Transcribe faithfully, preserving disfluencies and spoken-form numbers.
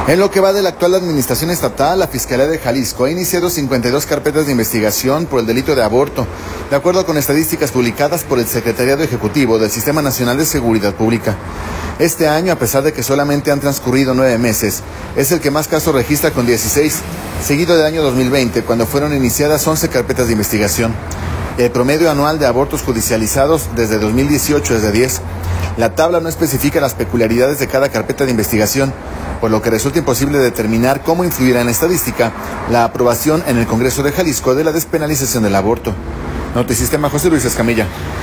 En lo que va de la actual administración estatal, la Fiscalía de Jalisco ha iniciado cincuenta y dos carpetas de investigación por el delito de aborto, de acuerdo con estadísticas publicadas por el Secretariado Ejecutivo del Sistema Nacional de Seguridad Pública. Este año, a pesar de que solamente han transcurrido nueve meses, es el que más casos registra con dieciséis, seguido del año dos mil veinte, cuando fueron iniciadas once carpetas de investigación. El promedio anual de abortos judicializados desde dos mil dieciocho es de diez. La tabla no especifica las peculiaridades de cada carpeta de investigación, por lo que resulta imposible determinar cómo influirá en la estadística la aprobación en el Congreso de Jalisco de la despenalización del aborto. Notisistema, José Luis Escamilla.